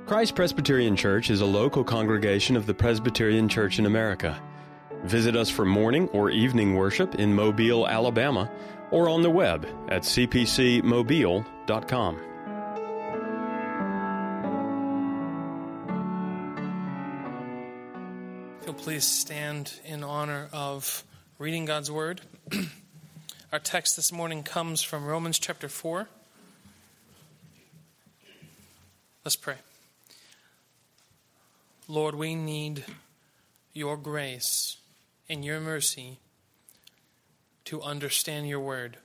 Christ Presbyterian Church is a local congregation of the Presbyterian Church in America. Visit us for morning or evening worship in Mobile, Alabama, or on the web at cpcmobile.com. If you'll please stand in honor of reading God's Word. Our text this morning comes from Romans chapter 4. Let's pray. Lord, we need your grace and your mercy to understand your word.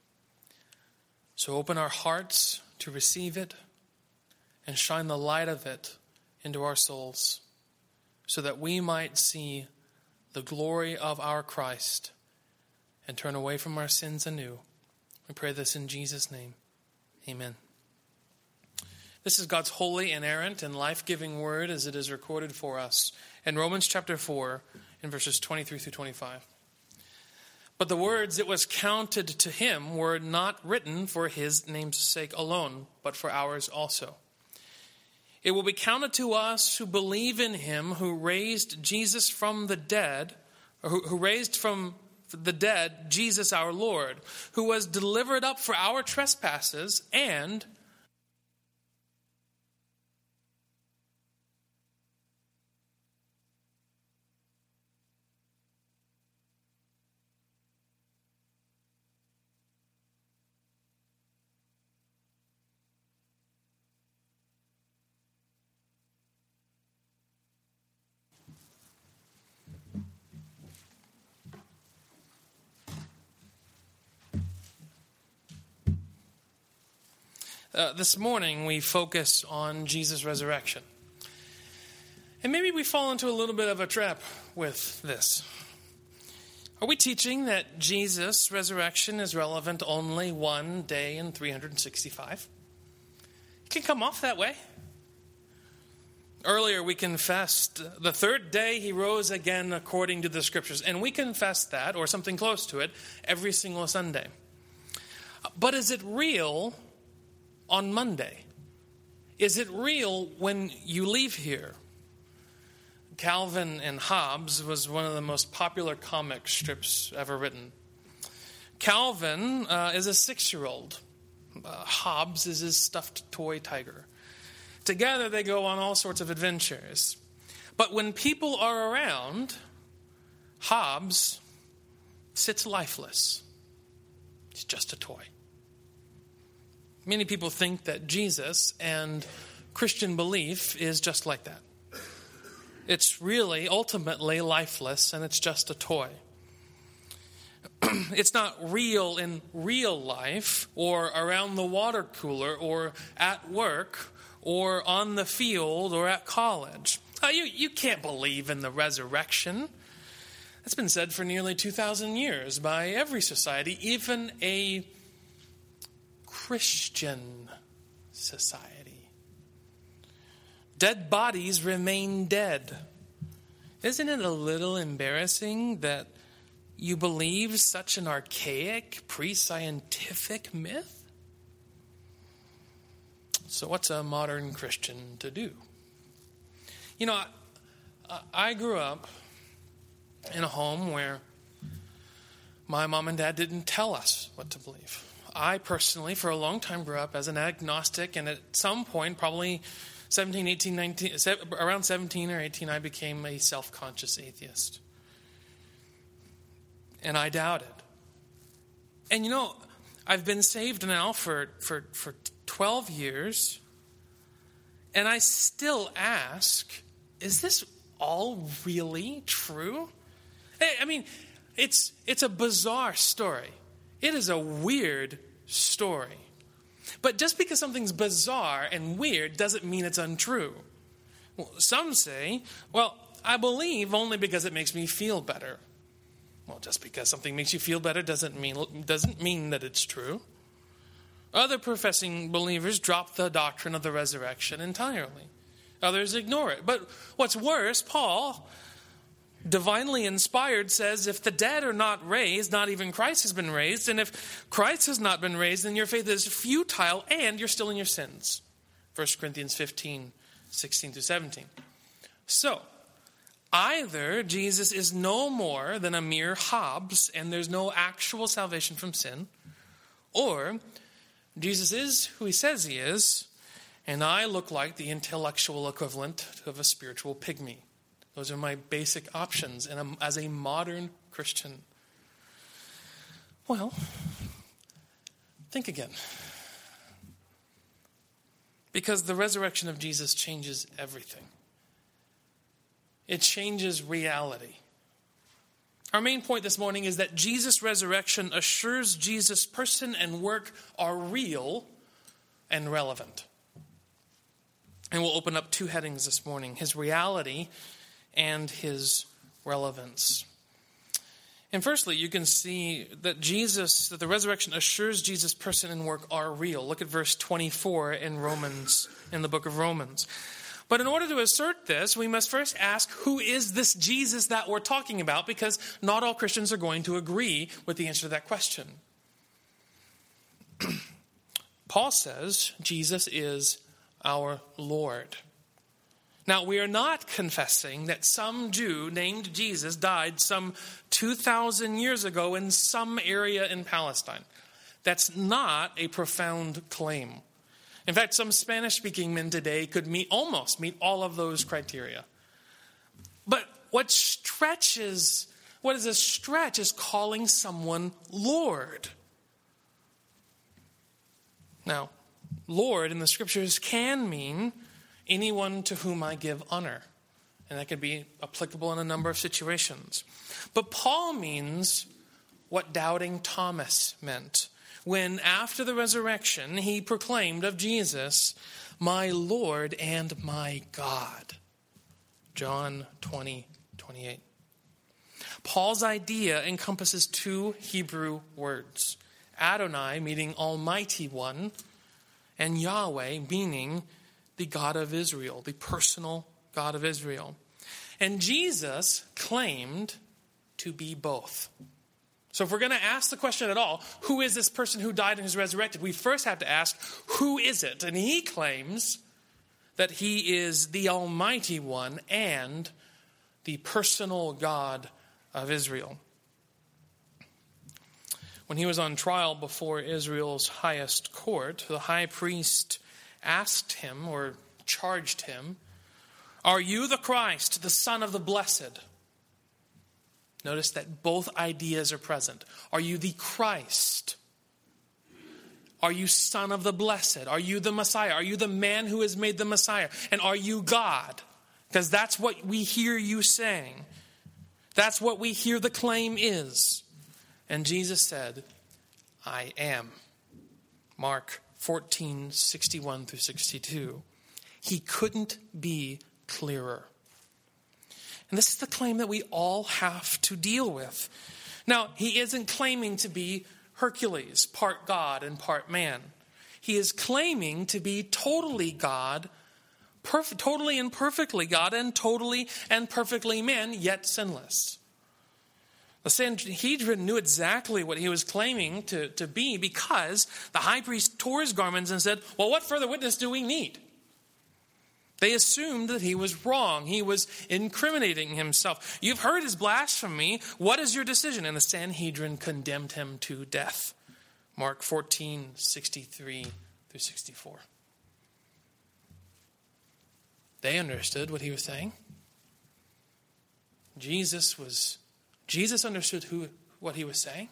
So open our hearts to receive it and shine the light of it into our souls so that we might see the glory of our Christ and turn away from our sins anew. We pray this in Jesus' name. Amen. This is God's holy, inerrant, and life-giving word as it is recorded for us in Romans chapter 4 in verses 23 through 25. But the words it was counted to him were not written for his name's sake alone, but for ours also. It will be counted to us who believe in him who raised Jesus from the dead, or who raised from the dead Jesus our Lord, who was delivered up for our trespasses and this morning we focus on Jesus' resurrection. And maybe we fall into a little bit of a trap with this. Are we teaching that Jesus' resurrection is relevant only one day in 365? It can come off that way. Earlier we confessed the third day he rose again according to the scriptures. And we confess that, or something close to it, every single Sunday. But is it real on Monday? Is it real when you leave here? Calvin and Hobbes was one of the most popular comic strips ever written. Calvin is a 6-year-old. Hobbes is his stuffed toy tiger. Together they go on all sorts of adventures. But when people are around, Hobbes sits lifeless. He's just a toy. Many people think that Jesus and Christian belief is just like that. It's really ultimately lifeless and it's just a toy. It's not real in real life or around the water cooler or at work or on the field or at college. You can't believe in the resurrection. That's been said for nearly 2,000 years by every society, even a Christian society. Dead bodies remain dead. Isn't it a little embarrassing that you believe such an archaic, pre-scientific myth? So what's a modern Christian to do? You know, I grew up in a home where my mom and dad didn't tell us what to believe. I personally, for a long time, grew up as an agnostic, and at some point, probably 17, 18, 19, around 17 or 18, I became a self-conscious atheist. And I doubted. And you know, I've been saved now for 12 years, and I still ask, is this all really true? I mean, it's a bizarre story. It is a weird story. But just because something's bizarre and weird doesn't mean it's untrue. Well, some say, well, I believe only because it makes me feel better. Well, just because something makes you feel better doesn't mean that it's true. Other professing believers drop the doctrine of the resurrection entirely. Others ignore it. But what's worse, Paul, divinely inspired, says if the dead are not raised, not even Christ has been raised, and if Christ has not been raised, then your faith is futile and you're still in your sins. 1 Corinthians 15, 16 through 17. So, either Jesus is no more than a mere Hobbes and there's no actual salvation from sin, or Jesus is who he says he is, and I look like the intellectual equivalent of a spiritual pygmy. Those are my basic options as a modern Christian. Well, think again. Because the resurrection of Jesus changes everything. It changes reality. Our main point this morning is that Jesus' resurrection assures Jesus' person and work are real and relevant. And we'll open up two headings this morning: his reality and his relevance. And firstly, you can see that the resurrection assures Jesus' person and work are real. Look at verse 24 in the book of Romans. But in order to assert this, we must first ask, who is this Jesus that we're talking about? Because not all Christians are going to agree with the answer to that question. Paul says Jesus is our Lord. Now, we are not confessing that some Jew named Jesus died some 2,000 years ago in some area in Palestine. That's not a profound claim. In fact, some Spanish-speaking men today could almost meet all of those criteria. But what is a stretch is calling someone Lord. Now, Lord in the scriptures can mean anyone to whom I give honor. And that could be applicable in a number of situations. But Paul means what doubting Thomas meant when, after the resurrection, he proclaimed of Jesus, my Lord and my God. John 20:28. Paul's idea encompasses two Hebrew words: Adonai, meaning Almighty One, and Yahweh, meaning the God of Israel, the personal God of Israel. And Jesus claimed to be both. So if we're going to ask the question at all, who is this person who died and is resurrected, we first have to ask, who is it? And he claims that he is the Almighty One and the personal God of Israel. When he was on trial before Israel's highest court, the high priest asked him, or charged him, are you the Christ, the Son of the Blessed? Notice that both ideas are present. Are you the Christ? Are you Son of the Blessed? Are you the Messiah? Are you the man who is made the Messiah? And are you God? Because that's what we hear you saying. That's what we hear the claim is. And Jesus said, I am. Mark 14:61 through 62. He couldn't be clearer. And this is the claim that we all have to deal with. Now, he isn't claiming to be Hercules, part God and part man. He is claiming to be totally God, totally and perfectly God, and totally and perfectly man, yet sinless. The Sanhedrin knew exactly what he was claiming to be, because the high priest tore his garments and said, well, what further witness do we need? They assumed that he was wrong. He was incriminating himself. You've heard his blasphemy. What is your decision? And the Sanhedrin condemned him to death. Mark 14:63 through 64. They understood what he was saying. Jesus understood what he was saying.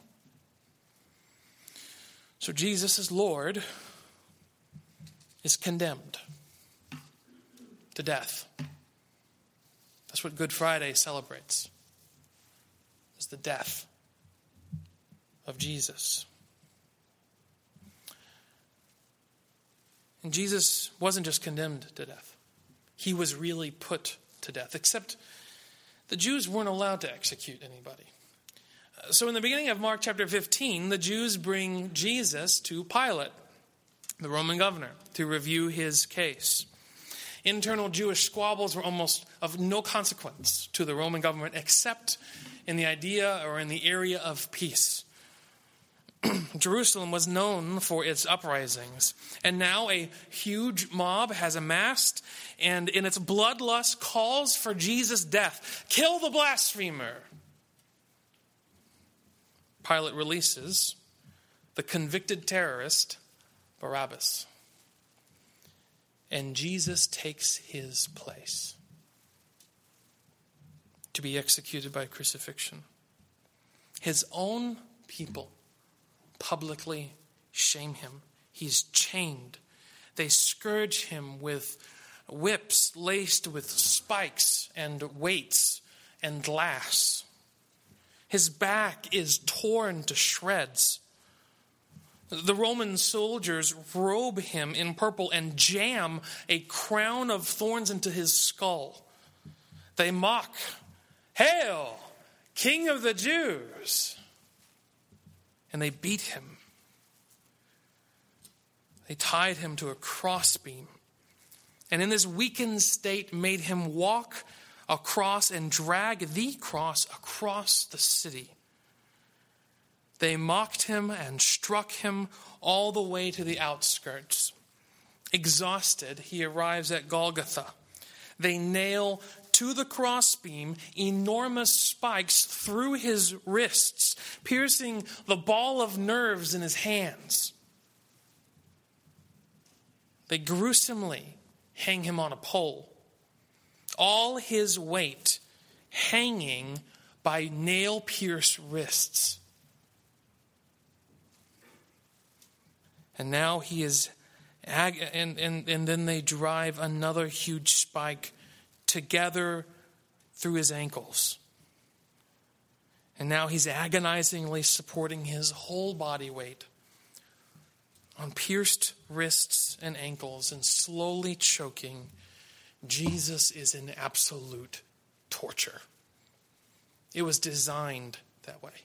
So Jesus, as Lord, is condemned to death. That's what Good Friday celebrates, is the death of Jesus. And Jesus wasn't just condemned to death. He was really put to death, except the Jews weren't allowed to execute anybody. So in the beginning of Mark chapter 15, the Jews bring Jesus to Pilate, the Roman governor, to review his case. Internal Jewish squabbles were almost of no consequence to the Roman government, except in the idea or in the area of peace. Jerusalem was known for its uprisings, and now a huge mob has amassed, and in its bloodlust calls for Jesus' death. Kill the blasphemer! Pilate releases the convicted terrorist, Barabbas, and Jesus takes his place to be executed by crucifixion. His own people publicly shame him. He's chained. They scourge him with whips laced with spikes and weights and glass. His back is torn to shreds. The Roman soldiers robe him in purple and jam a crown of thorns into his skull. They mock, "Hail, King of the Jews!" And they beat him. They tied him to a crossbeam, and in this weakened state made him walk across and drag the cross across the city. They mocked him and struck him all the way to the outskirts. Exhausted, he arrives at Golgotha. They nail to the crossbeam enormous spikes through his wrists, piercing the ball of nerves in his hands. They gruesomely hang him on a pole, all his weight hanging by nail-pierced wrists. And now he is, and then they drive another huge spike together through his ankles. And now he's agonizingly supporting his whole body weight on pierced wrists and ankles and slowly choking. Jesus is in absolute torture. It was designed that way.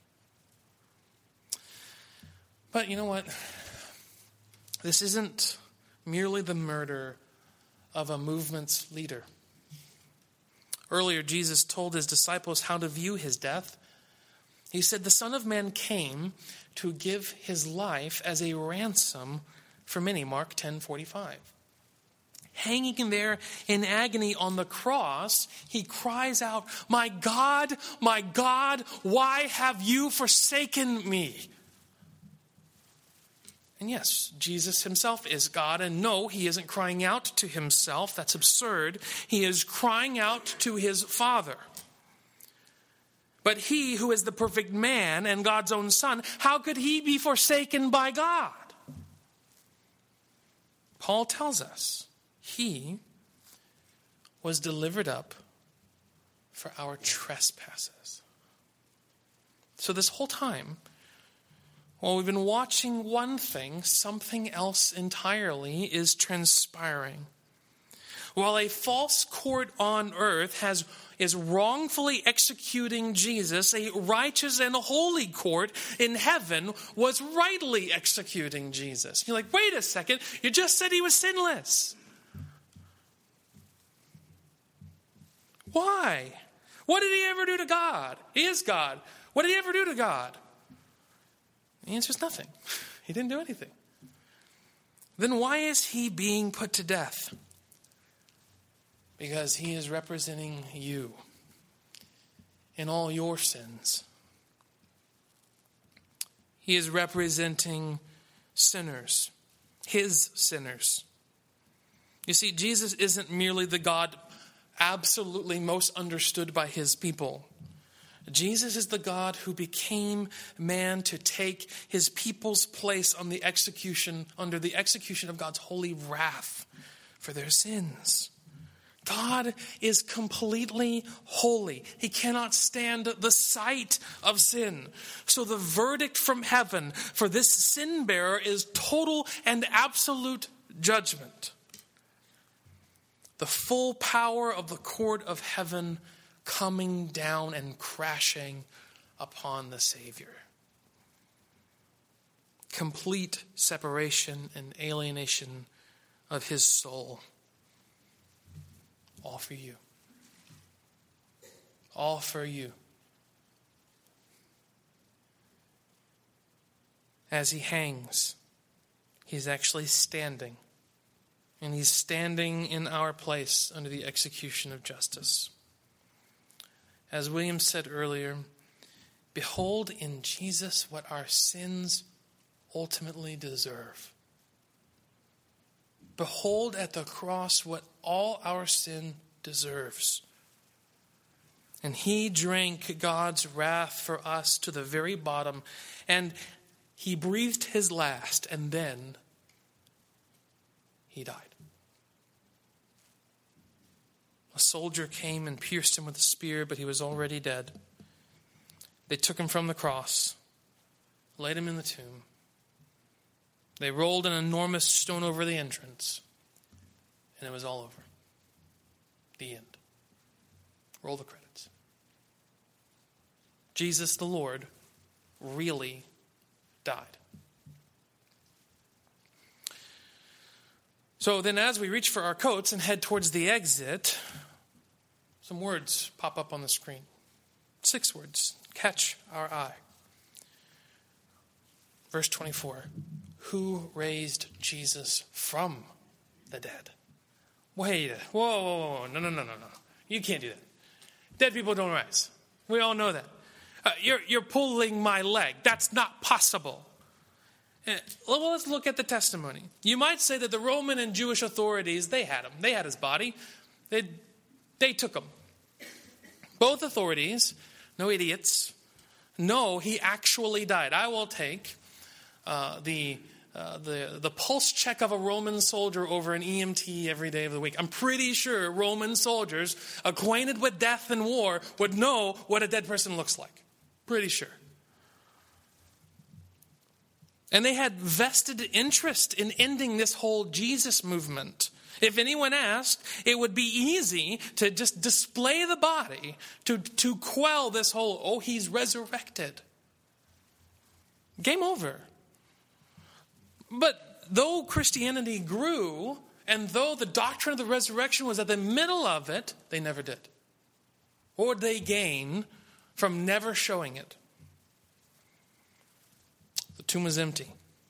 But you know what? This isn't merely the murder of a movement's leader. Earlier, Jesus told his disciples how to view his death. He said, "The Son of Man came to give his life as a ransom for many." Mark 10:45. Hanging there in agony on the cross, he cries out, my God, why have you forsaken me?" And yes, Jesus himself is God. And no, he isn't crying out to himself. That's absurd. He is crying out to his Father. But he who is the perfect man and God's own Son, how could he be forsaken by God? Paul tells us he was delivered up for our trespasses. So this whole time, while we've been watching one thing, something else entirely is transpiring. While a false court on earth is wrongfully executing Jesus, a righteous and holy court in heaven was rightly executing Jesus. You're like, wait a second, you just said he was sinless. Why? What did he ever do to God? He is God. What did he ever do to God? The answer is nothing. He didn't do anything. Then why is he being put to death? Because he is representing you in all your sins. He is representing sinners, his sinners. You see, Jesus isn't merely the God absolutely most understood by his people. Jesus is the God who became man to take his people's place on the execution, under the execution of God's holy wrath for their sins. God is completely holy. He cannot stand the sight of sin. So the verdict from heaven for this sin bearer is total and absolute judgment. The full power of the court of heaven coming down and crashing upon the Savior. Complete separation and alienation of his soul. All for you. All for you. as he hangs, he's actually standing. And he's standing in our place under the execution of justice. As William said earlier, behold in Jesus what our sins ultimately deserve. Behold at the cross what all our sin deserves. And he drank God's wrath for us to the very bottom, and he breathed his last, and then he died. A soldier came and pierced him with a spear, but he was already dead. They took him from the cross, laid him in the tomb. They rolled an enormous stone over the entrance, and it was all over. The end. Roll the credits. Jesus the Lord really died. So then as we reach for our coats and head towards the exit, some words pop up on the screen. 6 words catch our eye. Verse 24. Who raised Jesus from the dead? Wait. Whoa. No. You can't do that. Dead people don't rise. We all know that. You're pulling my leg. That's not possible. Well, let's look at the testimony. You might say that the Roman and Jewish authorities, they had him. They had his body. They took him. Both authorities, no idiots, no, he actually died. I will take the pulse check of a Roman soldier over an EMT every day of the week. I'm pretty sure Roman soldiers acquainted with death and war would know what a dead person looks like. Pretty sure. And they had vested interest in ending this whole Jesus movement. If anyone asked, it would be easy to just display the body to quell this whole, he's resurrected. Game over. But though Christianity grew, and though the doctrine of the resurrection was at the middle of it, they never did. What would they gain from never showing it? The tomb was empty.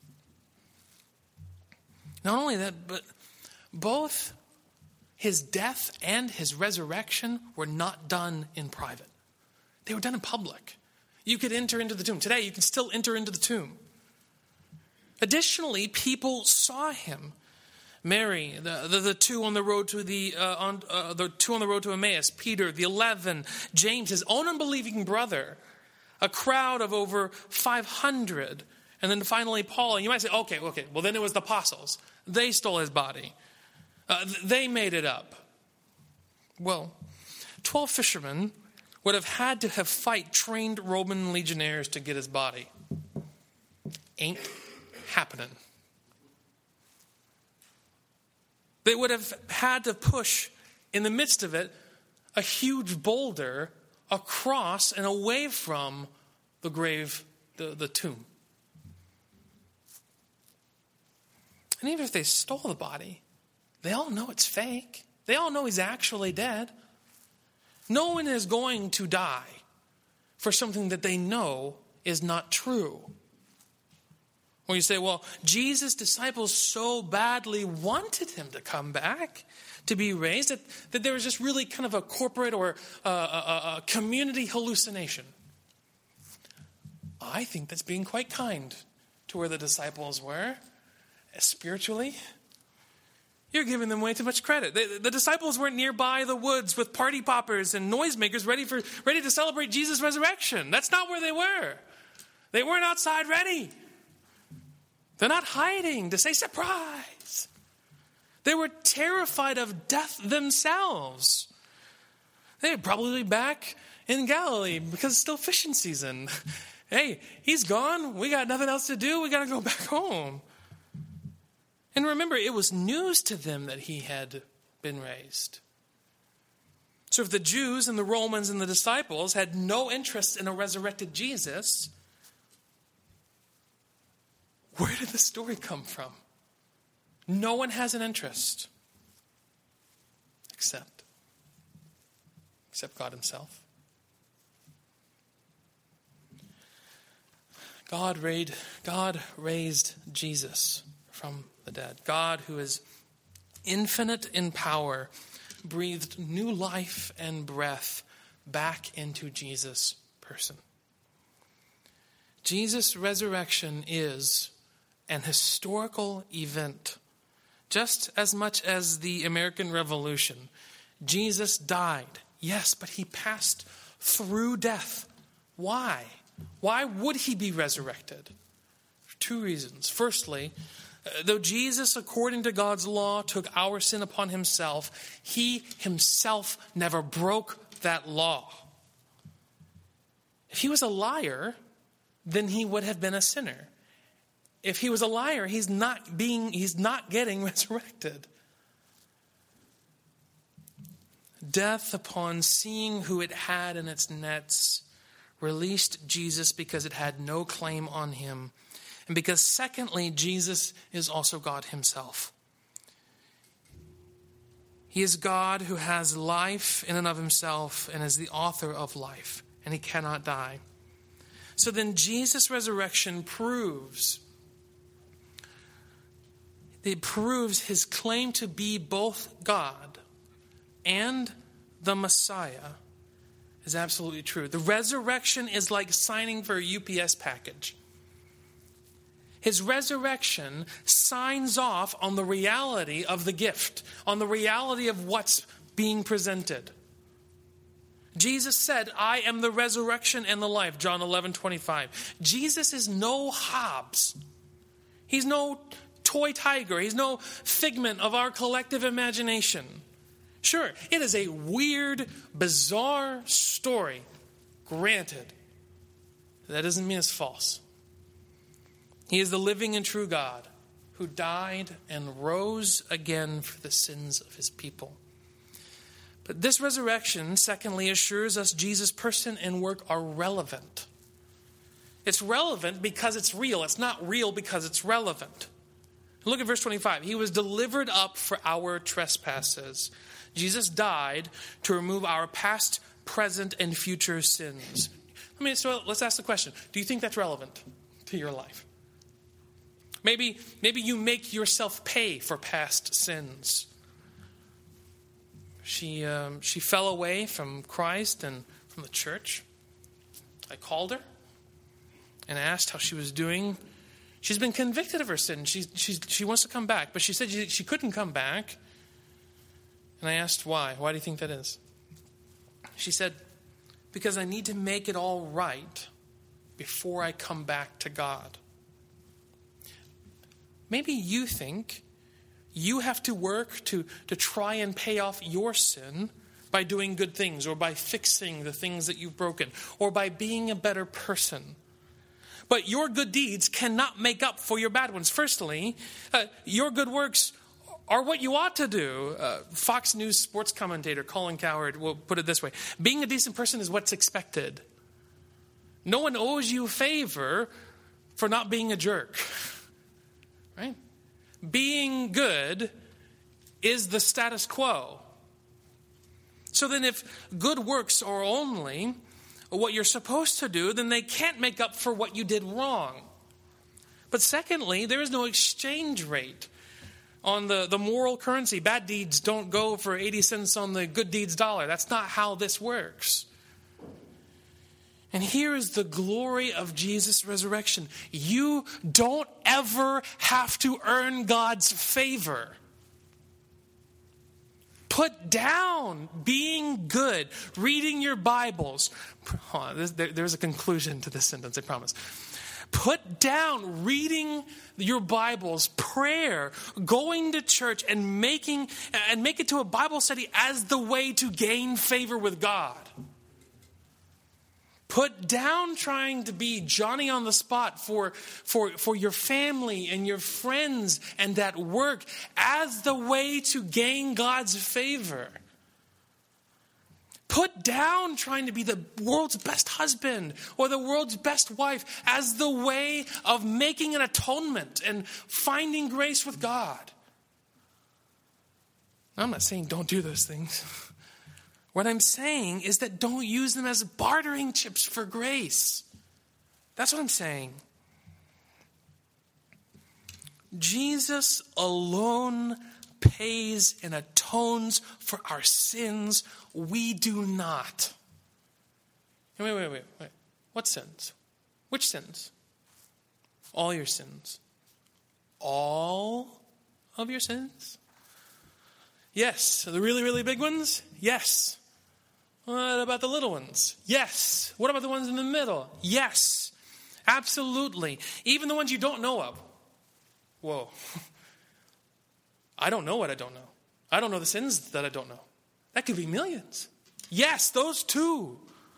Not only that, but both his death and his resurrection were not done in private. They were done in public. You could enter into the tomb. Today, you can still enter into the tomb. Additionally, people saw him. Mary, the two on the road to the two on the road to Emmaus, Peter, the 11, James, his own unbelieving brother, a crowd of over 500, and then finally Paul. And you might say, okay, well then it was the apostles. They stole his body. They made it up. Well, 12 fishermen would have had to have fight trained Roman legionnaires to get his body. Ain't happening. They would have had to push, in the midst of it, a huge boulder across and away from the grave, the tomb. And even if they stole the body, they all know it's fake. They all know he's actually dead. No one is going to die for something that they know is not true. Or you say, well, Jesus' disciples so badly wanted him to come back, to be raised, that there was just really kind of a corporate or a community hallucination. I think that's being quite kind to where the disciples were. Spiritually, you're giving them way too much credit. The disciples weren't nearby the woods with party poppers and noisemakers ready to celebrate Jesus' resurrection. That's not where they were. They weren't outside ready. They're not hiding to say surprise. They were terrified of death themselves. They're probably back in Galilee because it's still fishing season. Hey, he's gone. We got nothing else to do. We got to go back home. And remember, it was news to them that he had been raised. So if the Jews and the Romans and the disciples had no interest in a resurrected Jesus, where did the story come from? No one has an interest except God himself. God raised Jesus from the dead. God, who is infinite in power, breathed new life and breath back into Jesus' person. Jesus' resurrection is an historical event. Just as much as the American Revolution, Jesus died. Yes, but he passed through death. Why? Why would he be resurrected? For two reasons. Firstly, though Jesus, according to God's law, took our sin upon himself, he himself never broke that law. If he was a liar, then he would have been a sinner. If he was a liar, he's not getting resurrected. Death, upon seeing who it had in its nets, released Jesus because it had no claim on him. And because, secondly, Jesus is also God himself. He is God who has life in and of himself and is the author of life, and he cannot die. So then Jesus' resurrection proves his claim to be both God and the Messiah is absolutely true. The resurrection is like signing for a UPS package. His resurrection signs off on the reality of the gift, on the reality of what's being presented. Jesus said, I am the resurrection and the life, John 11:25. Jesus is no Hobbes. He's no toy tiger. He's no figment of our collective imagination. Sure, it is a weird, bizarre story. Granted, that doesn't mean it's false. He is the living and true God who died and rose again for the sins of his people. But this resurrection, secondly, assures us Jesus' person and work are relevant. It's relevant because it's real. It's not real because it's relevant. Look at verse 25. He was delivered up for our trespasses. Jesus died to remove our past, present, and future sins. So let's ask the question. Do you think that's relevant to your life? Maybe you make yourself pay for past sins. She fell away from Christ and from the church. I called her and asked how she was doing. She's been convicted of her sin. She wants to come back, but she said she couldn't come back. And I asked why. Why do you think that is? She said, because I need to make it all right before I come back to God. Maybe you think you have to work to try and pay off your sin by doing good things, or by fixing the things that you've broken, or by being a better person. But your good deeds cannot make up for your bad ones. Firstly, your good works are what you ought to do. Fox News sports commentator Colin Cowherd will put it this way. Being a decent person is what's expected. No one owes you a favor for not being a jerk. Right? Being good is the status quo. So then if good works are only what you're supposed to do, then they can't make up for what you did wrong. But secondly, there is no exchange rate on the moral currency. Bad deeds don't go for 80 cents on the good deeds dollar. That's not how this works. And here is the glory of Jesus' resurrection. You don't ever have to earn God's favor. Put down being good, reading your Bibles. There's a conclusion to this sentence, I promise. Put down reading your Bibles, prayer, going to church, and make it to a Bible study as the way to gain favor with God. Put down trying to be Johnny on the spot for your family and your friends and at work as the way to gain God's favor. Put down trying to be the world's best husband or the world's best wife as the way of making an atonement and finding grace with God. I'm not saying don't do those things. What I'm saying is that don't use them as bartering chips for grace. That's what I'm saying. Jesus alone pays and atones for our sins. We do not. Wait. What sins? Which sins? All your sins. All of your sins? Yes. The really, really big ones? Yes. What about the little ones? Yes. What about the ones in the middle? Yes. Absolutely. Even the ones you don't know of. Whoa. I don't know what I don't know. I don't know the sins that I don't know. That could be millions. Yes, those too.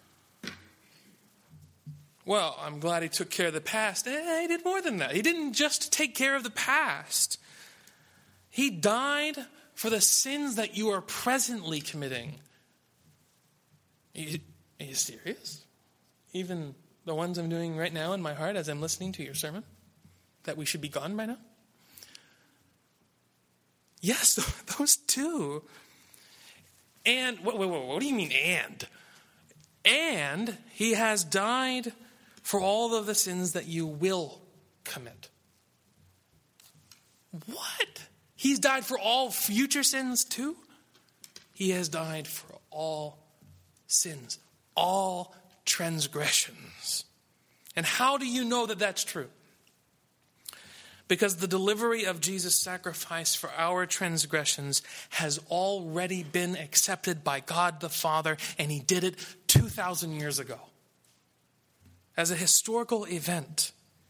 Well, I'm glad he took care of the past. He did more than that. He didn't just take care of the past. He died for the sins that you are presently committing. Are you serious? Even the ones I'm doing right now in my heart as I'm listening to your sermon? That we should be gone by now? Yes, those too. And, what do you mean and? And he has died for all of the sins that you will commit. What? He's died for all future sins too? He has died for all sins, all transgressions. And how do you know that that's true? Because the delivery of Jesus' sacrifice for our transgressions has already been accepted by God the Father, and he did it 2,000 years ago. As a historical event.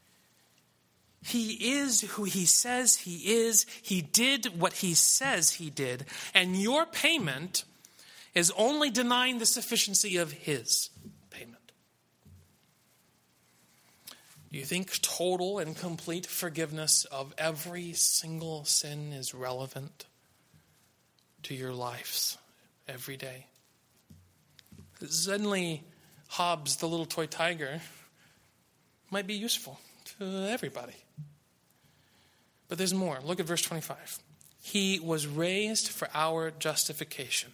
He is who he says he is. He did what he says he did. And your payment is only denying the sufficiency of his payment. Do you think total and complete forgiveness of every single sin is relevant to your lives every day? Suddenly, Hobbes, the little toy tiger, might be useful to everybody. But there's more. Look at verse 25. He was raised for our justification.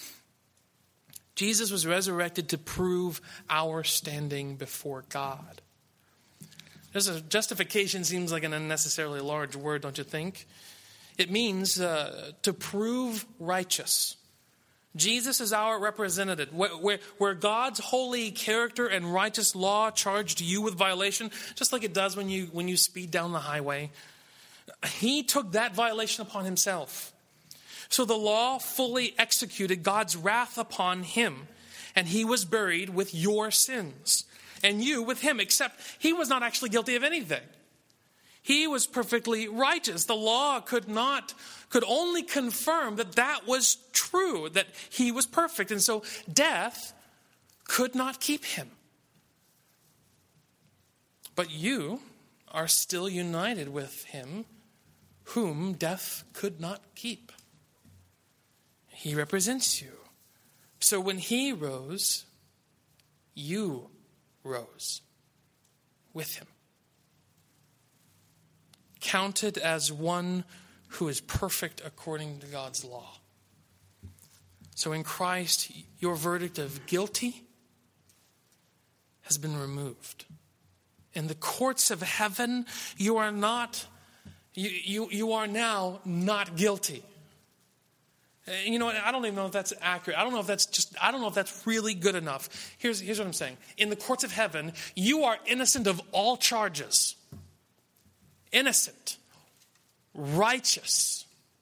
Jesus was resurrected to prove our standing before God. Justification seems like an unnecessarily large word, don't you think? It means to prove righteous. Jesus is our representative. Where God's holy character and righteous law charged you with violation, just like it does when you speed down the highway, he took that violation upon himself. So the law fully executed God's wrath upon him, and he was buried with your sins, and you with him, except he was not actually guilty of anything. He was perfectly righteous. The law could only confirm that was true, that he was perfect. And so death could not keep him. But you are still united with him, whom death could not keep. He represents you. So when he rose, you rose with him. Counted as one who is perfect according to God's law. So in Christ, your verdict of guilty has been removed. In the courts of heaven, you are now not guilty. You know what? I don't even know if that's accurate. I don't know if that's really good enough. Here's what I'm saying. In the courts of heaven, you are innocent of all charges. Innocent. Righteous.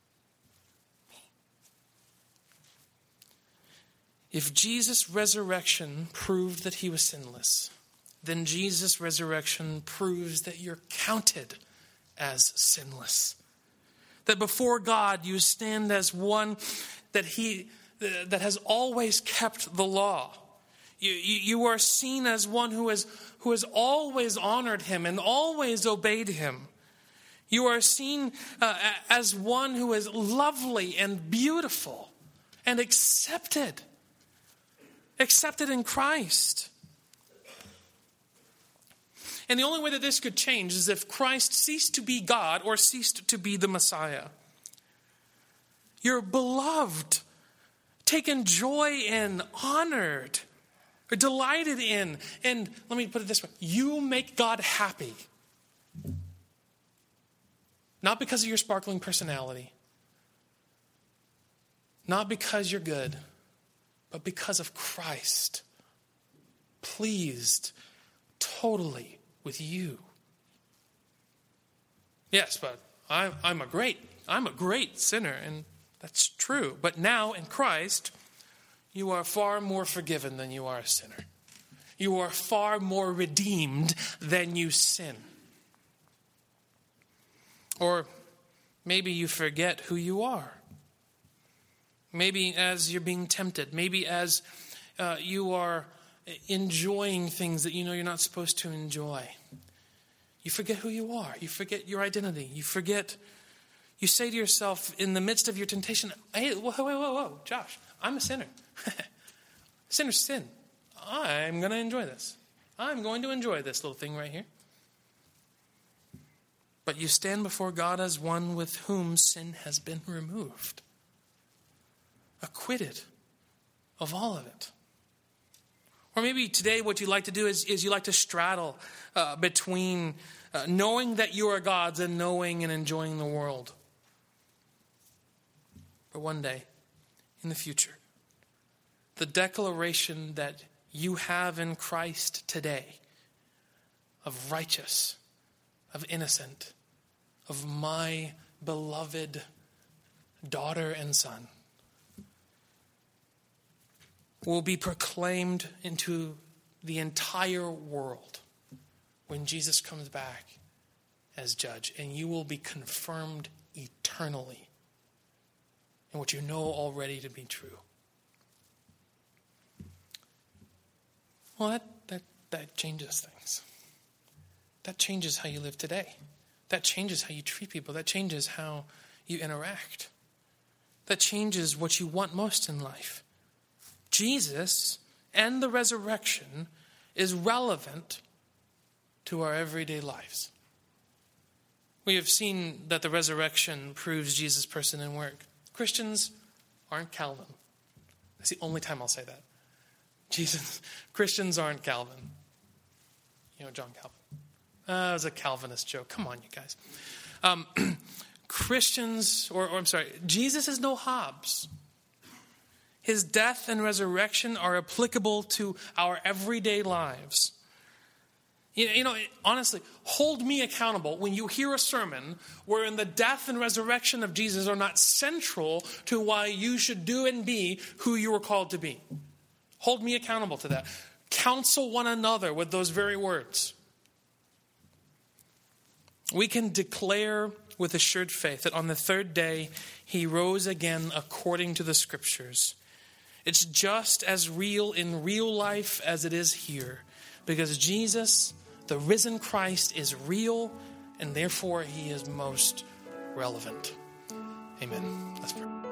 If Jesus' resurrection proved that he was sinless, then Jesus' resurrection proves that you're counted as sinless. That before God you stand as one that has always kept the law. You are seen as one who has always honored him and always obeyed him. You are seen as one who is lovely and beautiful and accepted in Christ. And the only way that this could change is if Christ ceased to be God or ceased to be the Messiah. You're beloved, taken joy in, honored, or delighted in. And let me put it this way. You make God happy. Not because of your sparkling personality. Not because you're good, but because of Christ. Pleased totally with you. Yes, but I'm a great sinner, and that's true. But now in Christ, you are far more forgiven than you are a sinner. You are far more redeemed than you sin. Or maybe you forget who you are. Maybe as you're being tempted. Maybe as you are enjoying things that you know you're not supposed to enjoy. You forget who you are. You forget your identity. You say to yourself in the midst of your temptation, hey, whoa, Josh, I'm a sinner. Sinners sin. I'm going to enjoy this. I'm going to enjoy this little thing right here. But you stand before God as one with whom sin has been removed. Acquitted of all of it. Or maybe today what you like to do is you like to straddle between knowing that you are God's and knowing and enjoying the world. But one day, in the future, the declaration that you have in Christ today of righteous, of innocent, of my beloved daughter and son will be proclaimed into the entire world when Jesus comes back as judge, and you will be confirmed eternally in what you know already to be true. Well, that changes things. That changes how you live today. That changes how you treat people. That changes how you interact. That changes what you want most in life. Jesus and the resurrection is relevant to our everyday lives. We have seen that the resurrection proves Jesus' person and work. Christians aren't Calvin. That's the only time I'll say that. Christians aren't Calvin. You know, John Calvin. It was a Calvinist joke. Come on, you guys. Jesus is no Hobbes. His death and resurrection are applicable to our everyday lives. You know, honestly, hold me accountable when you hear a sermon wherein the death and resurrection of Jesus are not central to why you should do and be who you were called to be. Hold me accountable to that. Counsel one another with those very words. We can declare with assured faith that on the third day he rose again according to the Scriptures. It's just as real in real life as it is here, because Jesus, the risen Christ, is real, and therefore he is most relevant. Amen. Let's pray.